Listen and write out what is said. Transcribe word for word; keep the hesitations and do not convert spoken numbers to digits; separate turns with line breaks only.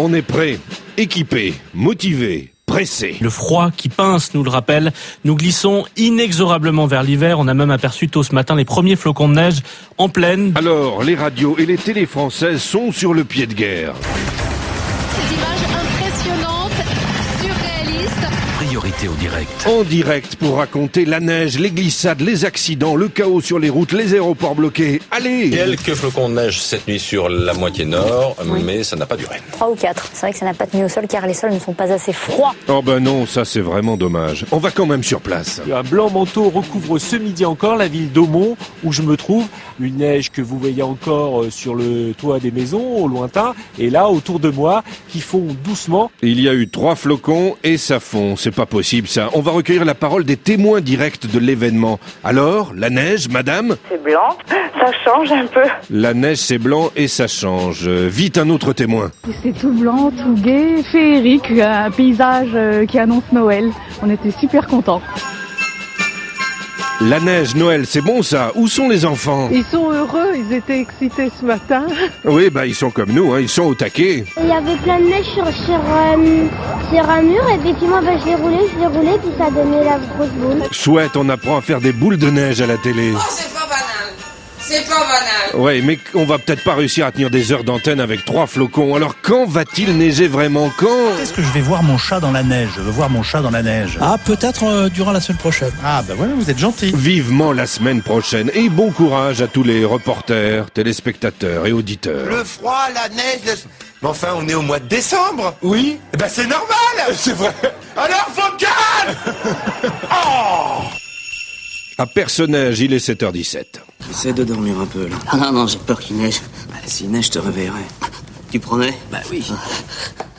On est prêt, équipé, motivé, pressé.
Le froid qui pince nous le rappelle. Nous glissons inexorablement vers l'hiver. On a même aperçu tôt ce matin les premiers flocons de neige en plaine.
Alors, les radios et les télés françaises sont sur le pied de guerre.
Ces images impressionnantes, surréalistes.
Priorité au direct.
En direct pour raconter la neige, les glissades, les accidents, le chaos sur les routes, les aéroports bloqués. Allez!
Quelques flocons de neige cette nuit sur la moitié nord, oui. mais ça n'a pas duré.
Trois ou quatre. C'est vrai que ça n'a pas tenu au sol car les sols ne sont pas assez froids.
Oh ben non, ça c'est vraiment dommage. On va quand même sur place.
Un blanc manteau recouvre ce midi encore la ville d'Aumont où je me trouve. Une neige que vous voyez encore sur le toit des maisons au lointain. Et là, autour de moi, qui fond doucement.
Il y a eu trois flocons et ça fond. C'est pas possible ça. On va recueillir la parole des témoins directs de l'événement. Alors, la neige, madame?
C'est blanc, ça change un peu.
La neige c'est blanc et ça change. Vite un autre témoin.
C'est tout blanc, tout gai, féerique, un paysage qui annonce Noël. On était super contents.
La neige, Noël, c'est bon ça. Où sont les enfants?
Ils sont heureux, ils étaient excités ce matin.
Oui, bah ils sont comme nous, hein, ils sont au taquet.
Il y avait plein de neige sur, sur, euh, sur un mur et puis moi bah, je l'ai roulé, je l'ai roulé puis ça a donné la grosse boule.
Chouette, on apprend à faire des boules de neige à la télé.
Oh, c'est pas banal. C'est pas banal.
Ouais, mais on va peut-être pas réussir à tenir des heures d'antenne avec trois flocons. Alors quand va-t-il neiger vraiment? Quand?
Est-ce que je vais voir mon chat dans la neige? Je veux voir mon chat dans la neige.
Ah, peut-être euh, durant la semaine prochaine.
Ah, bah ouais, vous êtes gentil.
Vivement la semaine prochaine. Et bon courage à tous les reporters, téléspectateurs et auditeurs.
Le froid, la neige, le... Mais enfin, on est au mois de décembre.
Oui.
Eh ben c'est normal.
C'est vrai.
Alors, vocal. Oh.
À Personnage, il est sept heures dix-sept.
J'essaie de dormir un peu, là. Ah non, non, j'ai peur qu'il neige. Bah, s'il neige, je te réveillerai. Tu prenais? Bah oui.